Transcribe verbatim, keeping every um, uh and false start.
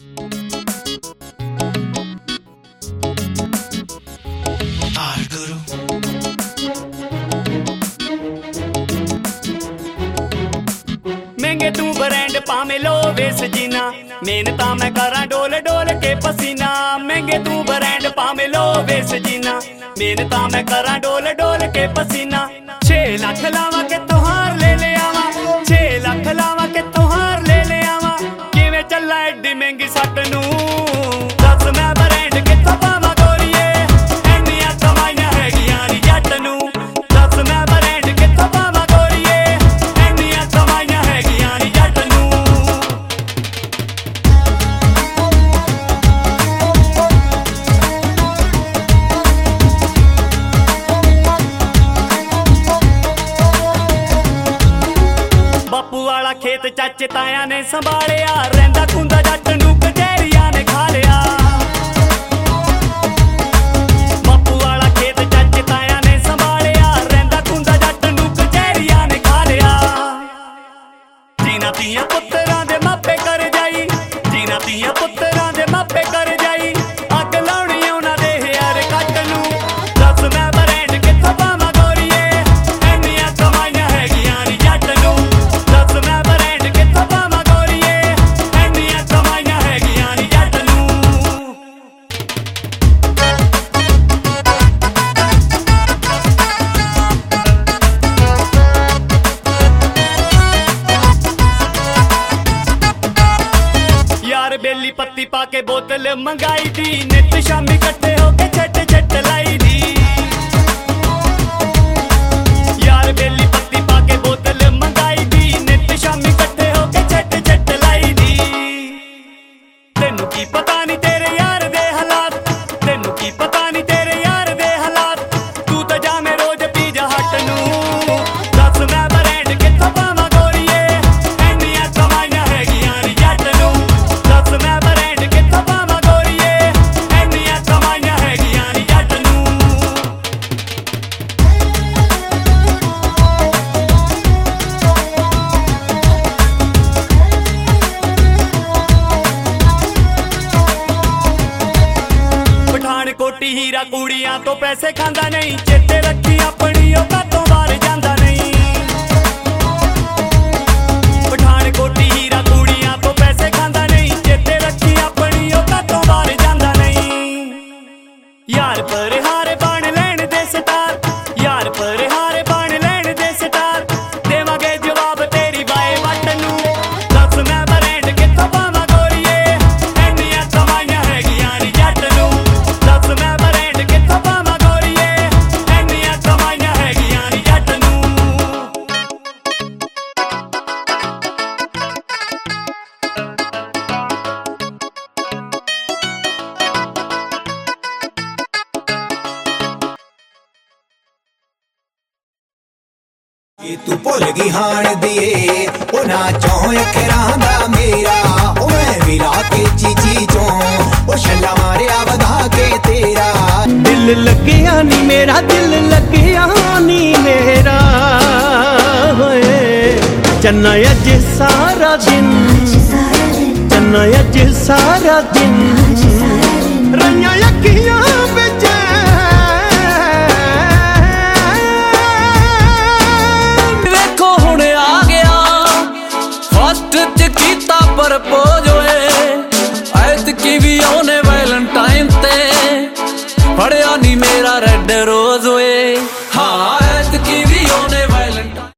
महंगे तू ब्रांड पावे लो वेस जीना, मेहनता मैं करा डोल डोल के पसीना। महंगे तू ब्रांड पावे लो वेस जीना, मेहनता मैं करा डोल डोल के पसीना। छे लाख लावा के तोहार ले ले आवा, छे लाख लावा के तोहार ले ले आवा। किवें चला एडी महंगी सट नू, दस मैं ब्रांड कित्थों पावां गोरीए, एनियां कमाईयां हैगियां नी जट नू। दस मैं ब्रांड कित्थों पावां गोरीए, एनियां कमाईयां हैगियां नी जट नू। बापू वाला खेत चाचे ताया ने संभालिया, रहिंदा खुंदा जट नू कचहरियां ने खा लिया। बापू वाला खेत चाचे ताया ने संभालिया, रहिंदा खुंदा जट नू कचहरियां ने खा लिया। जीना तियां पुत्तरां दे मापे कर जाई, जीना तियां पुत्तरां दे मापे कर जाई। अग लाउणी उहनां दे यार कट नू, दस मैं ब्रांड कित्थों पावां गोरीए, एनियां कमाईयां हैगियां नी जट नू। दस मैं ब्रांड कित्थों पावां गोरीए, एनियां कमाईयां हैगियां नी जट नू। यार बेली पत्ती पाके बोतल मंगाई दी, नित शामी कट्ठे होके छट छट लाई दी। यार बेली पत्ती पाके बोतल मंगाई दी, नित शामी कट्ठे होके छट छट लाई दी। तेनू की पता नी तेरे यार दे हालात, तेनू की पता नी तेरे यार दे हालात। तू तो जामे रोज पीजा हट नू, दस मैं ब्रांड कित्थों पावां गोरीए, एनियां कमाईयां हैगियां नी जट नू। दस मैं ब्रांड कित्थों पावां गोरीए, एनियां कमाईयां हैगियां नी जट नू। पठानकोटी हीरा कुड़ियां तो पैसे खांदा नहीं, चेते रखी अपनी औकात तो बाहर जांदा नहीं। पठानकोटी हीरा कुड़ियां तो पैसे खांदा नहीं, चेते रखी अपनी औकात तो बाहर जांदा नहीं। यार पर हारे बन लैण दे स्टार, यार पर हारे बन लैण दे स्टार। देवांगे जवाब तेरी बाए वट नू, दस मैं ब्रांड कित्थों पावां गोरीए, एनियां कमाईयां हैगियां नी जट नू। दस मैं ब्रांड कित्थों पावां गोरीए, एनियां कमाईयां हैगियां नी जट नू। कि तू भुल गई हाण दिए ओ ना चौं अखरां दा मेरा। ओ मैं भी ला के चीची चों ओ छल्ला मारिया वधा के तेरा। दिल लगिया नी मेरा, दिल लगिया नी मेरा। होए चन्ना अज सारा दिन, चन्ना अज सारा दिन। रइयां अखियां विच देखो हुण आ गया, फस्ट च कीता प्रपोज होए। ऐतकी भी आउने वैलेंटाइन ते, फड़िया नी मेरा रेड रोज होए।